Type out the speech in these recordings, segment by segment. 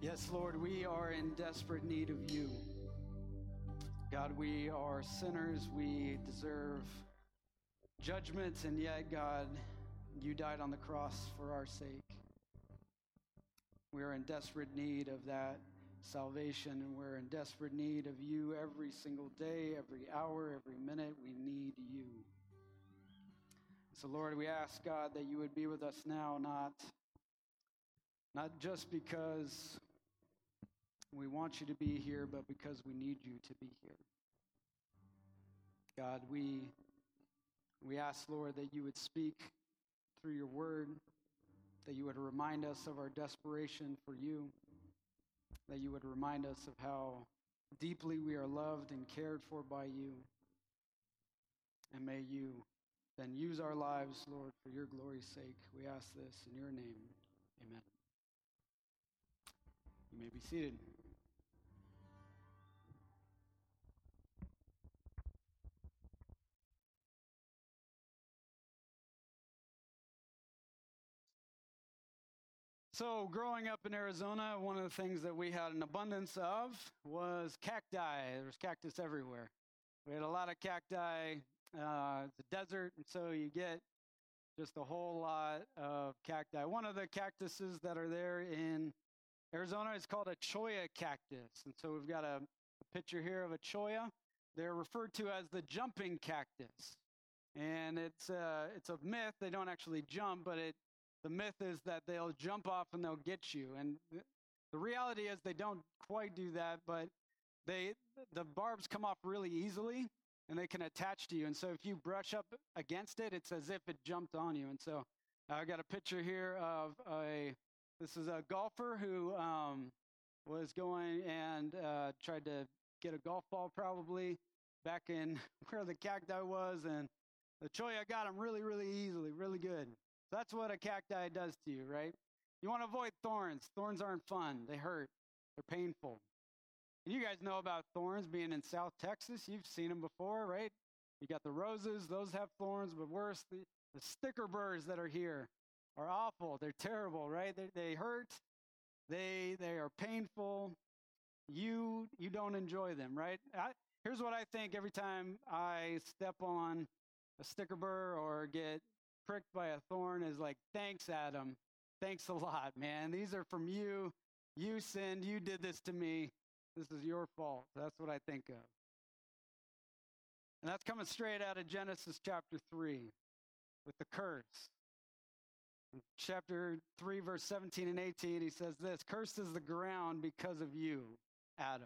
Yes, Lord, we are in desperate need of you. God, we are sinners. We deserve judgment, and yet, God, you died on the cross for our sake. We are in desperate need of that salvation, and we're in desperate need of you every single day, every hour, every minute. We need you. So, Lord, we ask, God, that you would be with us now, not just because we want you to be here, but because we need you to be here. God, we ask, Lord, that you would speak through your word, that you would remind us of our desperation for you, that you would remind us of how deeply we are loved and cared for by you. And may you then use our lives, Lord, for your glory's sake. We ask this in your name. Amen. You may be seated. So growing up in Arizona, one of the things that we had an abundance of was cacti. There was cactus everywhere. We had a lot of cacti. It's a desert, and so you get just a whole lot of cacti. One of the cactuses that are there in Arizona is called a cholla cactus. And so we've got a picture here of a cholla. They're referred to as the jumping cactus. And it's a myth. They don't actually jump, but the myth is that they'll jump off and they'll get you. And the reality is they don't quite do that, but the barbs come off really easily and they can attach to you. And so if you brush up against it, it's as if it jumped on you. And so I got a picture here of this is a golfer who was going and tried to get a golf ball probably back in where the cacti was, and the cholla got him really, really easily, really good. So that's what a cacti does to you, right? You want to avoid thorns. Thorns aren't fun. They hurt. They're painful. And you guys know about thorns being in South Texas. You've seen them before, right? You got the roses. Those have thorns, but worse, the sticker burrs that are here are awful. They're terrible, right? They hurt. They are painful. You don't enjoy them, right? Here's what I think every time I step on a sticker burr or get pricked by a thorn is like, thanks, Adam. Thanks a lot, man. These are from you. You sinned. You did this to me. This is your fault. That's what I think of. And that's coming straight out of Genesis chapter 3 with the curse. In chapter 3, verse 17 and 18, he says this: "Cursed is the ground because of you, Adam.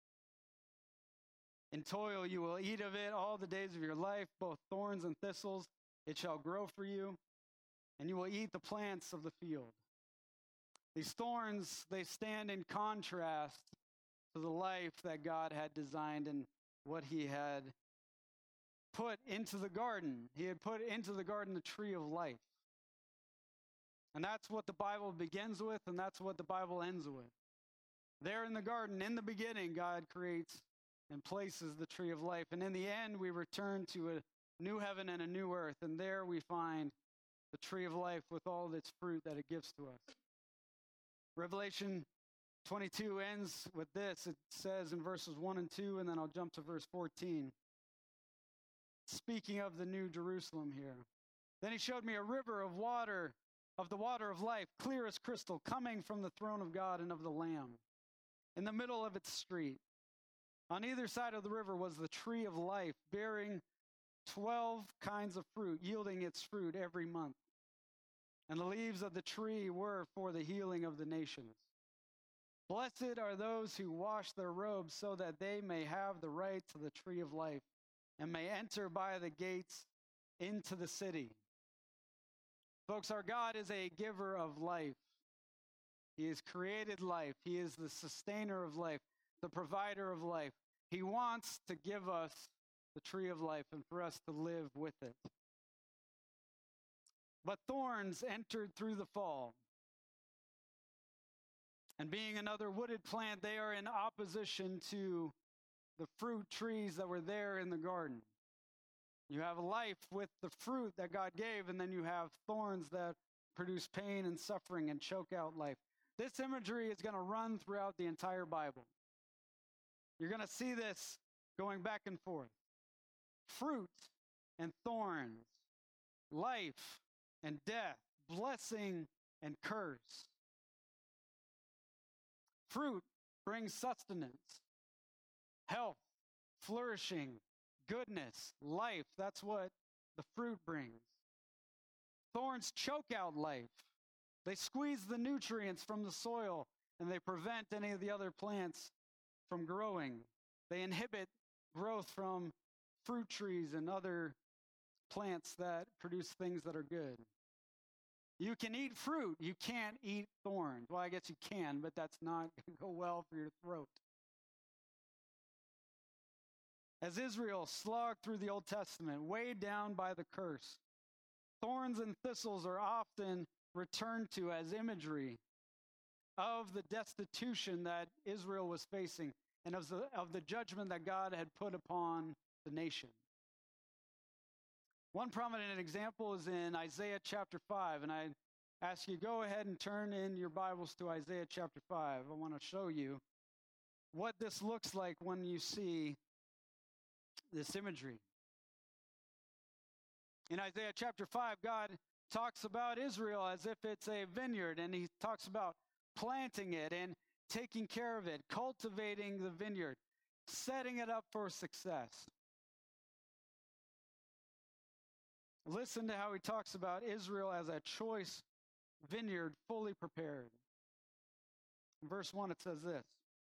In toil you will eat of it all the days of your life, both thorns and thistles it shall grow for you, and you will eat the plants of the field." These thorns, they stand in contrast to the life that God had designed and what he had put into the garden. He had put into the garden the tree of life. And that's what the Bible begins with, and that's what the Bible ends with. There in the garden, in the beginning, God creates and places the tree of life. And in the end, we return to a new heaven and a new earth. And there we find the tree of life with all of its fruit that it gives to us. Revelation 22 ends with this. It says in verses 1 and 2, and then I'll jump to verse 14. Speaking of the new Jerusalem here. "Then he showed me a river of water, of the water of life, clear as crystal, coming from the throne of God and of the Lamb. In the middle of its street, on either side of the river, was the tree of life, bearing 12 kinds of fruit, yielding its fruit every month. And the leaves of the tree were for the healing of the nations. Blessed are those who wash their robes, so that they may have the right to the tree of life and may enter by the gates into the city." Folks, our God is a giver of life. He has created life. He is the sustainer of life, the provider of life. He wants to give us the tree of life and for us to live with it. But thorns entered through the fall. And being another wooded plant, they are in opposition to the fruit trees that were there in the garden. You have life with the fruit that God gave, and then you have thorns that produce pain and suffering and choke out life. This imagery is going to run throughout the entire Bible. You're going to see this going back and forth. Fruit and thorns, life and death, blessing and curse. Fruit brings sustenance, health, flourishing, goodness, life. That's what the fruit brings. Thorns choke out life. They squeeze the nutrients from the soil, and they prevent any of the other plants from growing. They inhibit growth from fruit trees and other plants that produce things that are good. You can eat fruit. You can't eat thorns. Well, I guess you can, but that's not going to go well for your throat. As Israel slogged through the Old Testament, weighed down by the curse, thorns and thistles are often returned to as imagery of the destitution that Israel was facing and of the judgment that God had put upon the nation. One prominent example is in Isaiah chapter 5, and I ask you, go ahead and turn in your Bibles to Isaiah chapter 5. I want to show you what this looks like when you see this imagery. In Isaiah chapter 5, God talks about Israel as if it's a vineyard, and he talks about planting it and taking care of it, cultivating the vineyard, setting it up for success. Listen to how he talks about Israel as a choice vineyard fully prepared. In verse 1, it says this: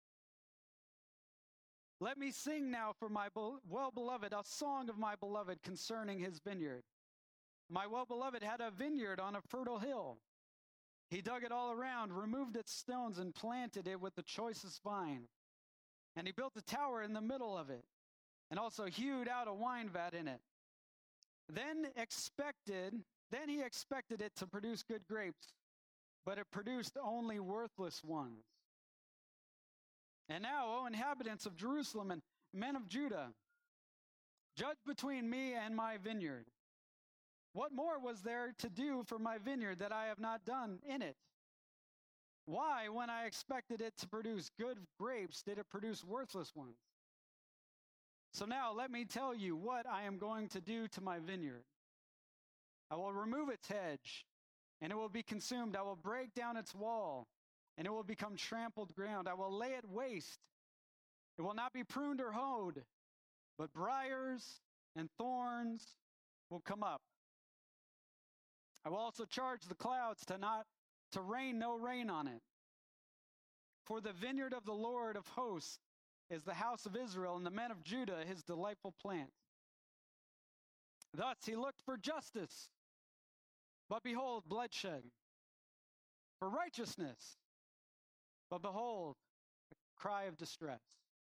"Let me sing now for my well-beloved, a song of my beloved concerning his vineyard. My well-beloved had a vineyard on a fertile hill. He dug it all around, removed its stones, and planted it with the choicest vine. And he built a tower in the middle of it, and also hewed out a wine vat in it. Then he expected it to produce good grapes, but it produced only worthless ones. And now, O inhabitants of Jerusalem and men of Judah, judge between me and my vineyard. What more was there to do for my vineyard that I have not done in it? Why, when I expected it to produce good grapes, did it produce worthless ones? So now let me tell you what I am going to do to my vineyard. I will remove its hedge, and it will be consumed. I will break down its wall, and it will become trampled ground. I will lay it waste. It will not be pruned or hoed, but briars and thorns will come up. I will also charge the clouds to rain no rain on it. For the vineyard of the Lord of hosts is the house of Israel, and the men of Judah his delightful plant. Thus he looked for justice, but behold, bloodshed. For righteousness, but behold, a cry of distress."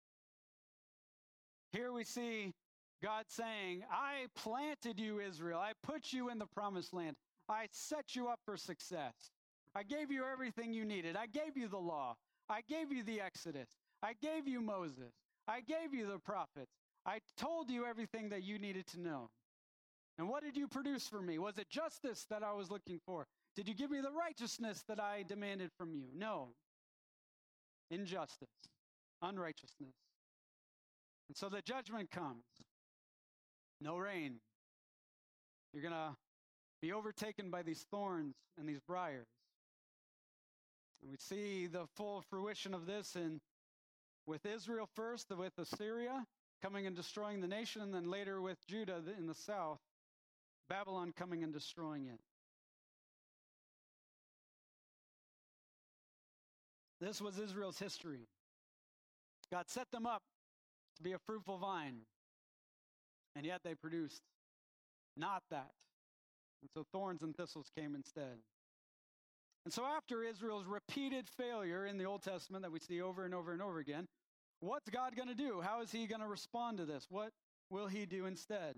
Here we see God saying, I planted you, Israel. I put you in the promised land. I set you up for success. I gave you everything you needed. I gave you the law. I gave you the Exodus. I gave you Moses. I gave you the prophets. I told you everything that you needed to know. And what did you produce for me? Was it justice that I was looking for? Did you give me the righteousness that I demanded from you? No. Injustice, unrighteousness. And so the judgment comes. No rain. You're going to be overtaken by these thorns and these briars. And we see the full fruition of this with Israel first, with Assyria coming and destroying the nation, and then later with Judah in the south, Babylon coming and destroying it. This was Israel's history. God set them up to be a fruitful vine, and yet they produced not that. And so thorns and thistles came instead. And so after Israel's repeated failure in the Old Testament that we see over and over and over again, what's God going to do? How is he going to respond to this? What will he do instead?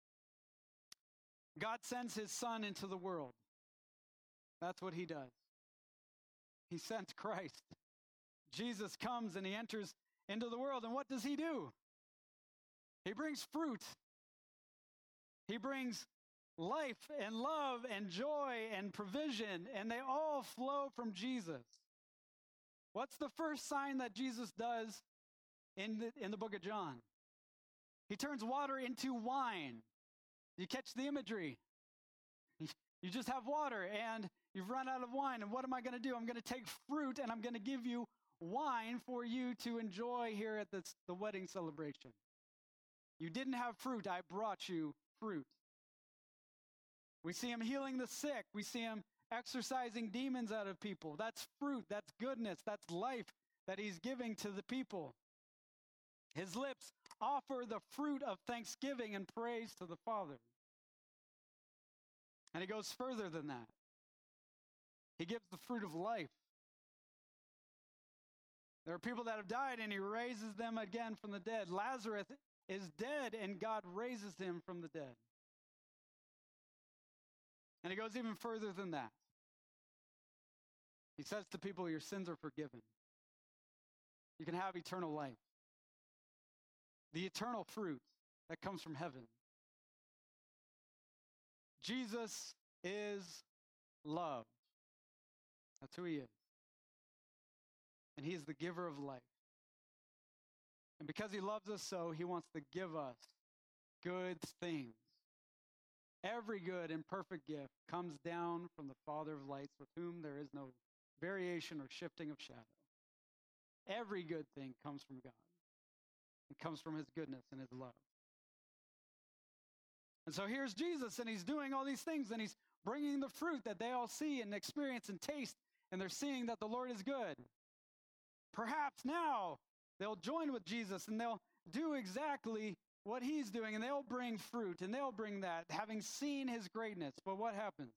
God sends his son into the world. That's what he does. He sends Christ. Jesus comes and he enters into the world. And what does he do? He brings fruit. He brings life and love and joy and provision, and they all flow from Jesus. What's the first sign that Jesus does in the book of John? He turns water into wine. You catch the imagery? You just have water and you've run out of wine. And what am I going to do? I'm going to take fruit and I'm going to give you wine for you to enjoy here at the wedding celebration. You didn't have fruit. I brought you fruit. We see him healing the sick. We see him exorcising demons out of people. That's fruit. That's goodness. That's life that he's giving to the people. His lips offer the fruit of thanksgiving and praise to the Father. And he goes further than that. He gives the fruit of life. There are people that have died and he raises them again from the dead. Lazarus is dead and God raises him from the dead. And he goes even further than that. He says to people, your sins are forgiven. You can have eternal life. The eternal fruit that comes from heaven. Jesus is love. That's who he is. And he is the giver of life. And because he loves us so, he wants to give us good things. Every good and perfect gift comes down from the Father of lights, with whom there is no variation or shifting of shadow. Every good thing comes from God. It comes from his goodness and his love. And so here's Jesus, and he's doing all these things, and he's bringing the fruit that they all see and experience and taste, and they're seeing that the Lord is good. Perhaps now they'll join with Jesus, and they'll do exactly what he's doing, and they'll bring fruit, and they'll bring that, having seen his greatness. But what happens?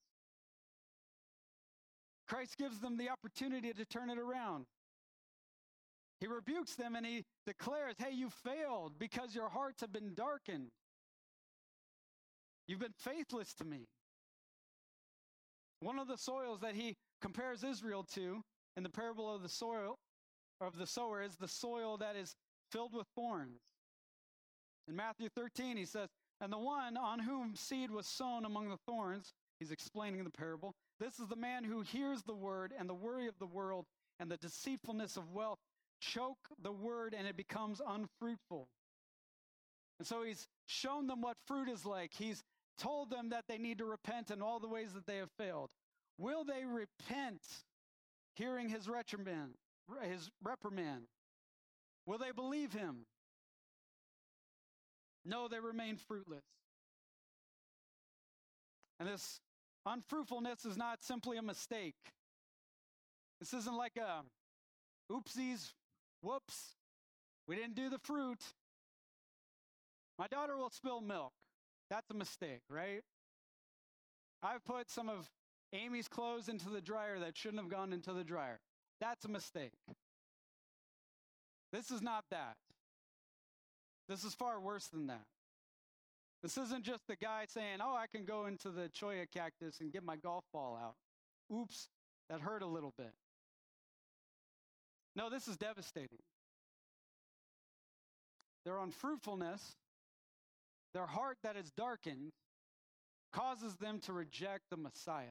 Christ gives them the opportunity to turn it around. He rebukes them, and he declares, hey, you failed because your hearts have been darkened. You've been faithless to me. One of the soils that he compares Israel to in the parable of the soil of the sower is the soil that is filled with thorns. In Matthew 13, he says, and the one on whom seed was sown among the thorns, he's explaining the parable, this is the man who hears the word, and the worry of the world and the deceitfulness of wealth choke the word, and it becomes unfruitful. And so he's shown them what fruit is like. He's told them that they need to repent in all the ways that they have failed. Will they repent hearing his reprimand? Will they believe him? No, they remain fruitless. And this unfruitfulness is not simply a mistake. This isn't like a oopsies, whoops, we didn't do the fruit. My daughter will spill milk. That's a mistake, right? I've put some of Amy's clothes into the dryer that shouldn't have gone into the dryer. That's a mistake. This is not that. This is far worse than that. This isn't just the guy saying, oh, I can go into the cholla cactus and get my golf ball out. Oops, that hurt a little bit. No, this is devastating. Their unfruitfulness, their heart that is darkened, causes them to reject the Messiah.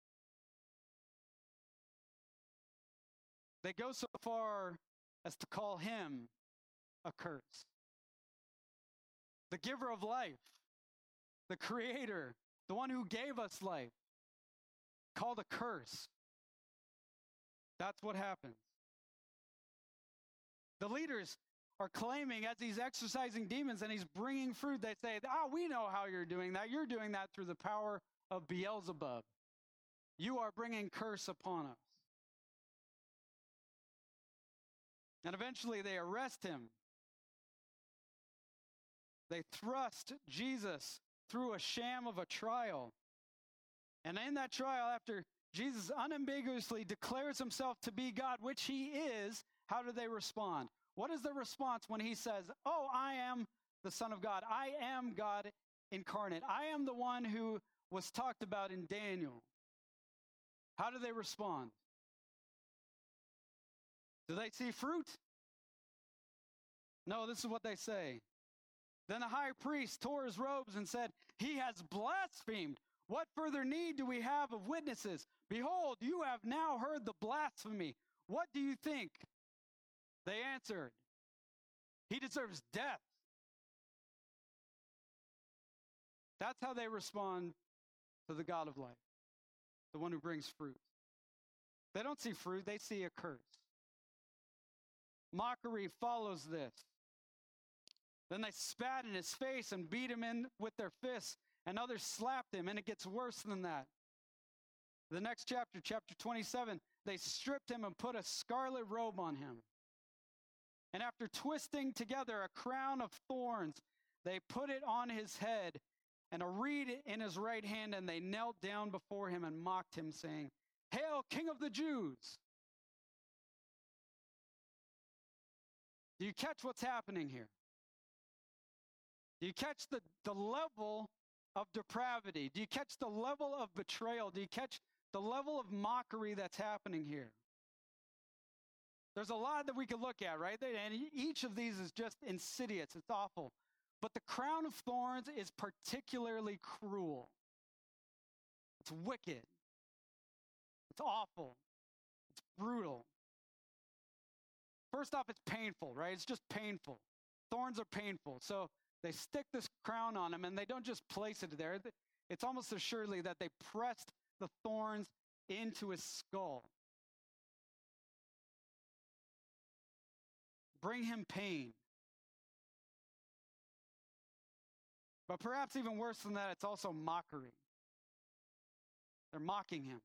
They go so far as to call him a curse. The giver of life, the creator, the one who gave us life, called a curse. That's what happens. The leaders are claiming as he's exorcising demons and he's bringing fruit, they say, we know how you're doing that. You're doing that through the power of Beelzebub. You are bringing curse upon us. And eventually they arrest him. They thrust Jesus through a sham of a trial. And in that trial, after Jesus unambiguously declares himself to be God, which he is, how do they respond? What is the response when he says, oh, I am the Son of God. I am God incarnate. I am the one who was talked about in Daniel. How do they respond? Do they see fruit? No, this is what they say. Then the high priest tore his robes and said, he has blasphemed. What further need do we have of witnesses? Behold, you have now heard the blasphemy. What do you think? They answered, he deserves death. That's how they respond to the God of life, the one who brings fruit. They don't see fruit, they see a curse. Mockery follows this. Then they spat in his face and beat him in with their fists, and others slapped him, and it gets worse than that. The next chapter, chapter 27, they stripped him and put a scarlet robe on him. And after twisting together a crown of thorns, they put it on his head and a reed in his right hand, and they knelt down before him and mocked him, saying, "Hail, King of the Jews!" Do you catch what's happening here? Do you catch the level of depravity? Do you catch the level of betrayal? Do you catch the level of mockery that's happening here? There's a lot that we could look at, right? And each of these is just insidious. It's awful. But the crown of thorns is particularly cruel. It's wicked. It's awful. It's brutal. First off, it's painful, right? It's just painful. Thorns are painful. So they stick this crown on him, and they don't just place it there. It's almost assuredly that they pressed the thorns into his skull. Bring him pain. But perhaps even worse than that, it's also mockery. They're mocking him.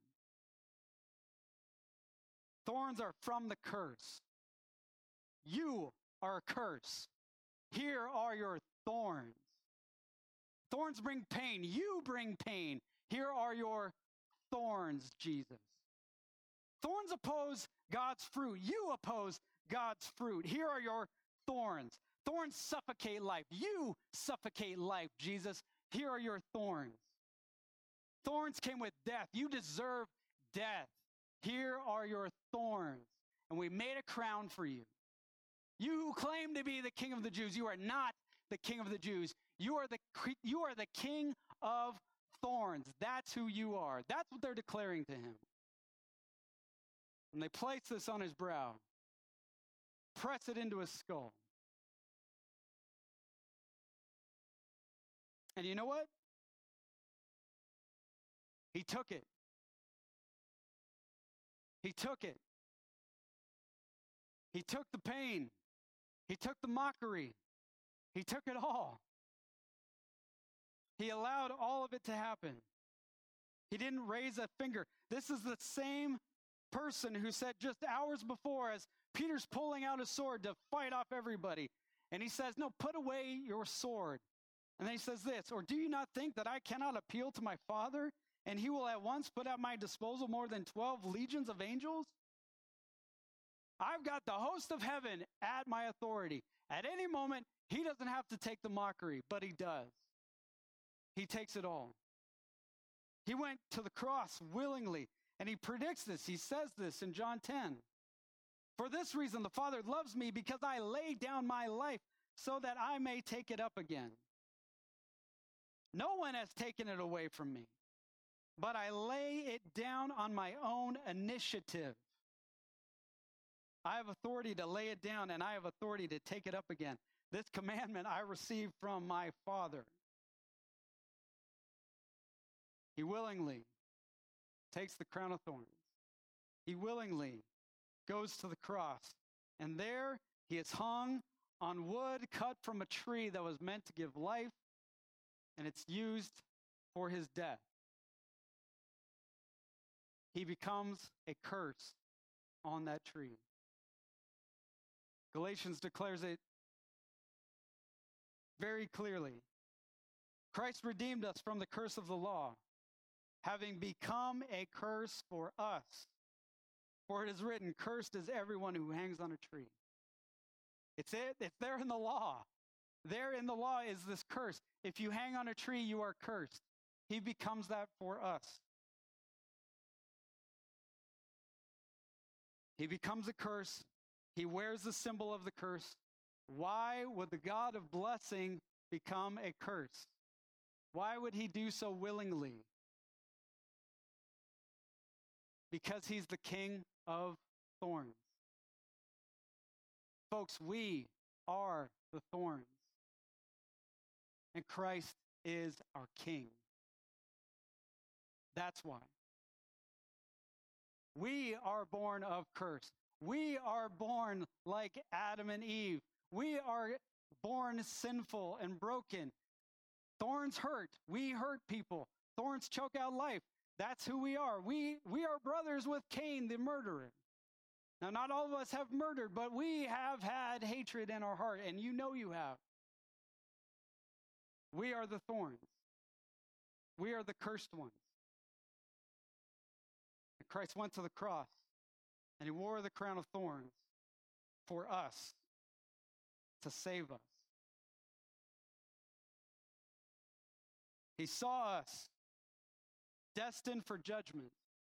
Thorns are from the curse. You are a curse. Here are your thorns. Thorns bring pain. You bring pain. Here are your thorns, Jesus. Thorns oppose God's fruit. You oppose God's fruit. Here are your thorns. Thorns suffocate life. You suffocate life, Jesus. Here are your thorns. Thorns came with death. You deserve death. Here are your thorns. And we made a crown for you. You who claim to be the King of the Jews, you are not the King of the Jews. You are the King of thorns. That's who you are. That's what they're declaring to him. And they place this on his brow, press it into his skull. And you know what? He took it. He took it. He took the pain. He took the mockery. He took it all. He allowed all of it to happen. He didn't raise a finger. This is the same person who said just hours before, as Peter's pulling out his sword to fight off everybody, and he says, "No, put away your sword." And then he says this, "Or do you not think that I cannot appeal to my Father, and he will at once put at my disposal more than 12 legions of angels? I've got the host of heaven at my authority. At any moment, he doesn't have to take the mockery, but he does. He takes it all. He went to the cross willingly, and he predicts this. He says this in John 10. For this reason, the Father loves me, because I lay down my life so that I may take it up again. No one has taken it away from me, but I lay it down on my own initiative. I have authority to lay it down, and I have authority to take it up again. This commandment I received from my Father." He willingly takes the crown of thorns. He willingly goes to the cross, and there he is hung on wood cut from a tree that was meant to give life, and it's used for his death. He becomes a curse on that tree. Galatians declares it very clearly. Christ redeemed us from the curse of the law, having become a curse for us. For it is written, "Cursed is everyone who hangs on a tree." It's there in the law. There in the law is this curse. If you hang on a tree, you are cursed. He becomes that for us. He becomes a curse. He wears the symbol of the curse. Why would the God of blessing become a curse? Why would he do so willingly? Because he's the King of thorns. Folks, we are the thorns. And Christ is our King. That's why. We are born of curse. We are born like Adam and Eve. We are born sinful and broken. Thorns hurt. We hurt people. Thorns choke out life. That's who we are. We are brothers with Cain, the murderer. Now, not all of us have murdered, but we have had hatred in our heart, and you know you have. We are the thorns. We are the cursed ones. And Christ went to the cross, and he wore the crown of thorns for us to save us. He saw us destined for judgment.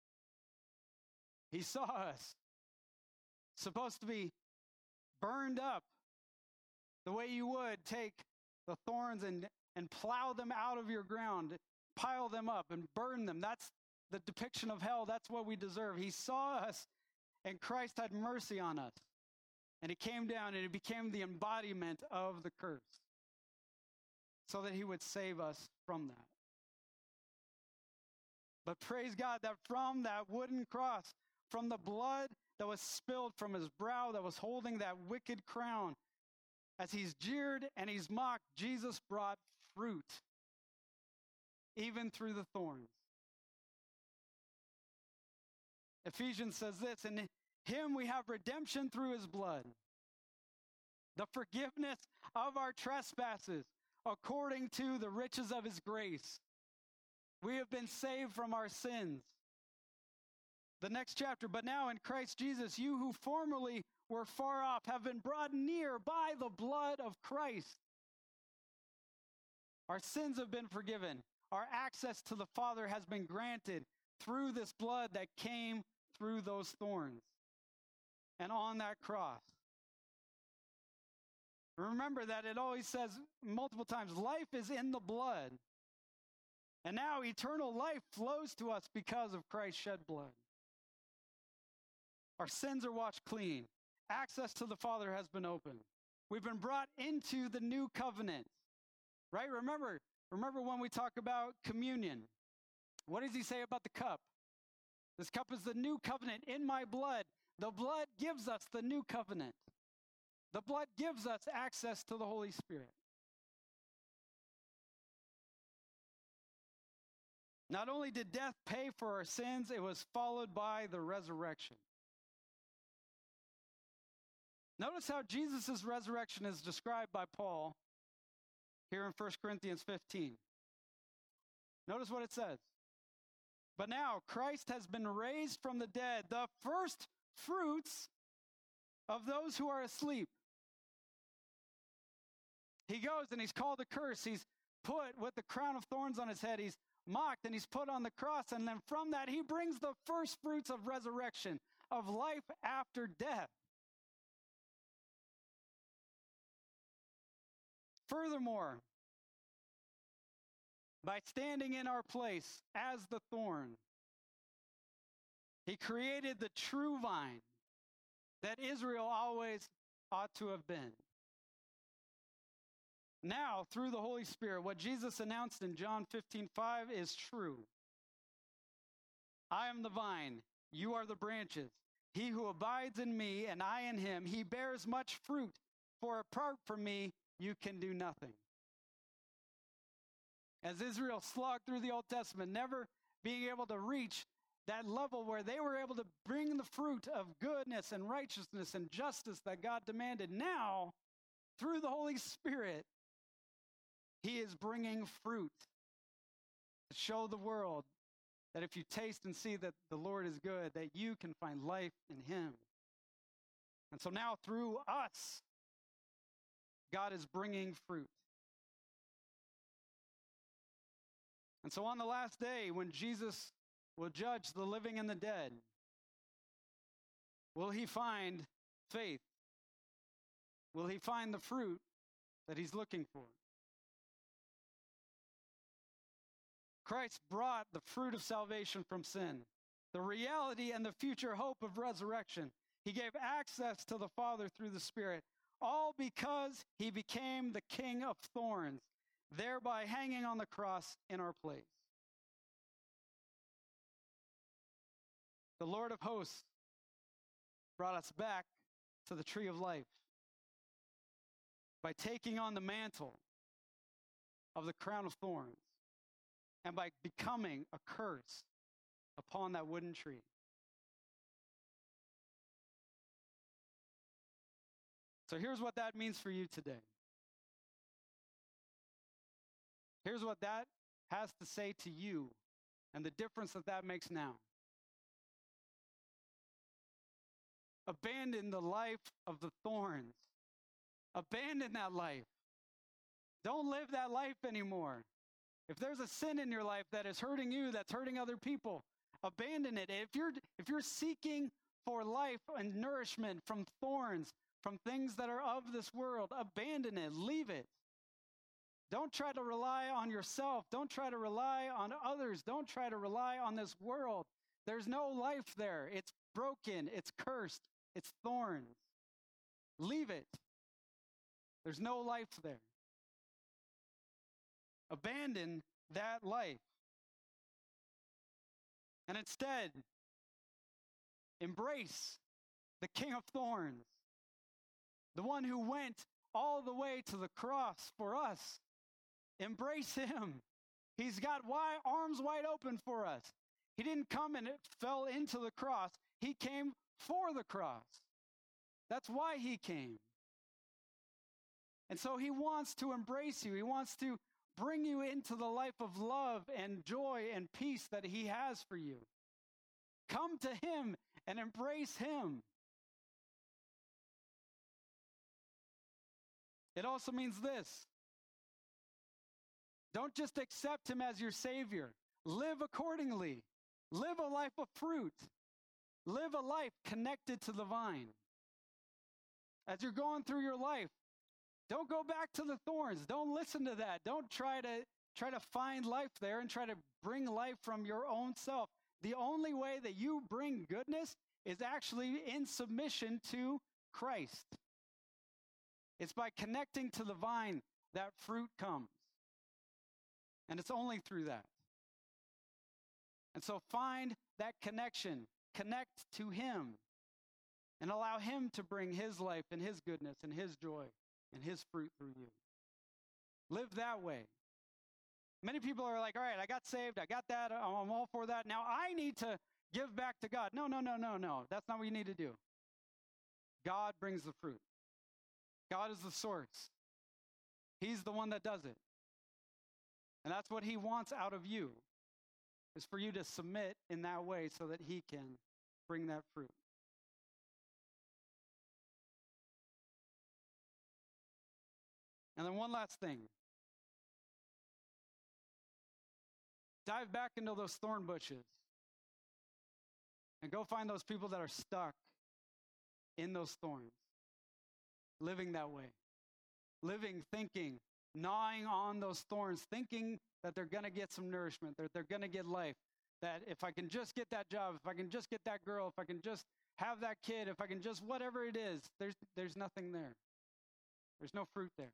He saw us supposed to be burned up the way you would take the thorns and plow them out of your ground, pile them up and burn them. That's the depiction of hell. That's what we deserve. He saw us, and Christ had mercy on us. And he came down and he became the embodiment of the curse so that he would save us from that. But praise God that from that wooden cross, from the blood that was spilled from his brow that was holding that wicked crown, as he's jeered and he's mocked, Jesus brought fruit, even through the thorns. Ephesians says this, in him we have redemption through his blood, the forgiveness of our trespasses, according to the riches of his grace. We have been saved from our sins. The next chapter, but now in Christ Jesus, you who formerly were far off have been brought near by the blood of Christ. Our sins have been forgiven. Our access to the Father has been granted through this blood that came through those thorns and on that cross. Remember that it always says multiple times, life is in the blood. And now eternal life flows to us because of Christ's shed blood. Our sins are washed clean. Access to the Father has been opened. We've been brought into the new covenant, right? Remember when we talk about communion, what does he say about the cup? This cup is the new covenant in my blood. The blood gives us the new covenant. The blood gives us access to the Holy Spirit. Not only did death pay for our sins, it was followed by the resurrection. Notice how Jesus' resurrection is described by Paul here in 1 Corinthians 15. Notice what it says. But now Christ has been raised from the dead, the first fruits of those who are asleep. He goes and he's called a curse. He's put with the crown of thorns on his head. He's mocked and he's put on the cross. And then from that, he brings the first fruits of resurrection, of life after death. Furthermore, by standing in our place as the thorn, he created the true vine that Israel always ought to have been. Now, through the Holy Spirit, what Jesus announced in John 15:5 is true. I am the vine, you are the branches. He who abides in me and I in him, he bears much fruit, for apart from me, you can do nothing. As Israel slogged through the Old Testament, never being able to reach that level where they were able to bring the fruit of goodness and righteousness and justice that God demanded, now, through the Holy Spirit, he is bringing fruit to show the world that if you taste and see that the Lord is good, that you can find life in him. And so now through us, God is bringing fruit. And so on the last day, when Jesus will judge the living and the dead, will he find faith? Will he find the fruit that he's looking for? Christ brought the fruit of salvation from sin, the reality and the future hope of resurrection. He gave access to the Father through the Spirit, all because he became the King of Thorns, thereby hanging on the cross in our place. The Lord of hosts brought us back to the tree of life by taking on the mantle of the crown of thorns and by becoming a curse upon that wooden tree. So here's what that means for you today. Here's what that has to say to you and the difference that that makes now. Abandon the life of the thorns. Abandon that life. Don't live that life anymore. If there's a sin in your life that is hurting you, that's hurting other people, abandon it. If you're seeking for life and nourishment from thorns, from things that are of this world, abandon it. Leave it. Don't try to rely on yourself. Don't try to rely on others. Don't try to rely on this world. There's no life there. It's broken. It's cursed. It's thorns. Leave it. There's no life there. Abandon that life. And instead, embrace the King of Thorns, the one who went all the way to the cross for us. Embrace him. He's got arms wide open for us. He didn't come and it fell into the cross. He came for the cross. That's why he came. And so he wants to embrace you. He wants to bring you into the life of love and joy and peace that he has for you. Come to him and embrace him. It also means this. Don't just accept him as your Savior. Live accordingly. Live a life of fruit. Live a life connected to the vine. As you're going through your life, don't go back to the thorns. Don't listen to that. Don't try to find life there and try to bring life from your own self. The only way that you bring goodness is actually in submission to Christ. It's by connecting to the vine that fruit comes. And it's only through that. And so find that connection. Connect to him. And allow him to bring his life and his goodness and his joy and his fruit through you. Live that way. Many people are like, all right, I got saved. I got that. I'm all for that. Now I need to give back to God. No. That's not what you need to do. God brings the fruit. God is the source. He's the one that does it. And that's what he wants out of you, is for you to submit in that way so that he can bring that fruit. And then one last thing. Dive back into those thorn bushes and go find those people that are stuck in those thorns, living that way, living, thinking, gnawing on those thorns, thinking that they're going to get some nourishment, that they're going to get life, that if I can just get that job, if I can just get that girl, if I can just have that kid, if I can just whatever it is, there's nothing there. There's no fruit there.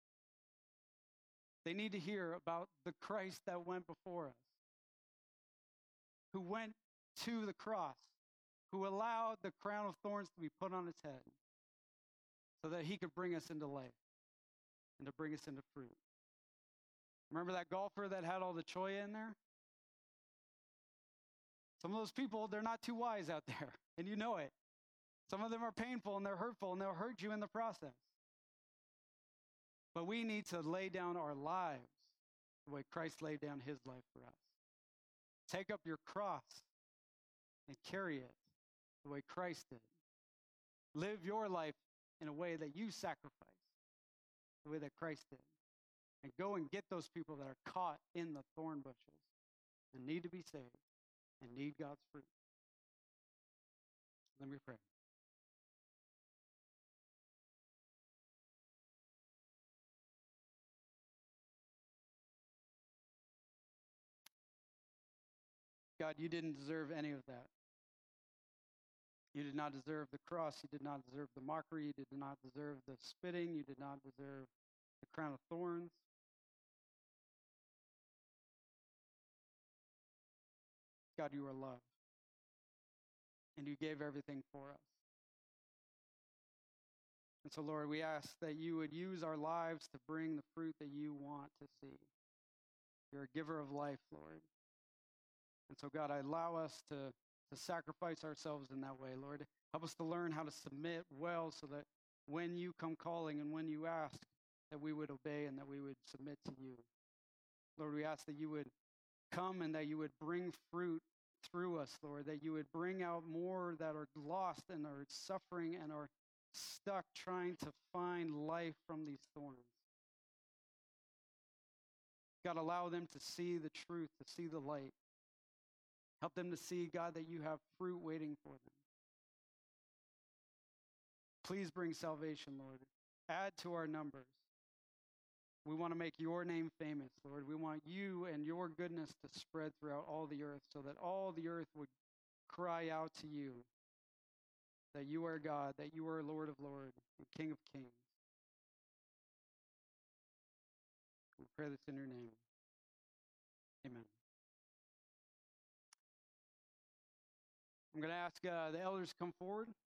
They need to hear about the Christ that went before us, who went to the cross, who allowed the crown of thorns to be put on his head so that he could bring us into life and to bring us into fruit. Remember that golfer that had all the choya in there? Some of those people, they're not too wise out there, and you know it. Some of them are painful and they're hurtful and they'll hurt you in the process. But we need to lay down our lives the way Christ laid down his life for us. Take up your cross and carry it the way Christ did. Live your life in a way that you sacrifice, the way that Christ did. And go and get those people that are caught in the thorn bushes and need to be saved and need God's fruit. Let me pray. God, you didn't deserve any of that. You did not deserve the cross. You did not deserve the mockery. You did not deserve the spitting. You did not deserve the crown of thorns. God, you are love. And you gave everything for us. And so, Lord, we ask that you would use our lives to bring the fruit that you want to see. You're a giver of life, Lord. And so, God, allow us to sacrifice ourselves in that way, Lord. Help us to learn how to submit well so that when you come calling and when you ask, that we would obey and that we would submit to you. Lord, we ask that you would come and that you would bring fruit through us, Lord, that you would bring out more that are lost and are suffering and are stuck trying to find life from these thorns. God, allow them to see the truth, to see the light. Help them to see, God, that you have fruit waiting for them. Please bring salvation, Lord. Add to our numbers. We want to make your name famous, Lord. We want you and your goodness to spread throughout all the earth so that all the earth would cry out to you that you are God, that you are Lord of Lords and King of Kings. We pray this in your name. Amen. I'm going to ask the elders to come forward.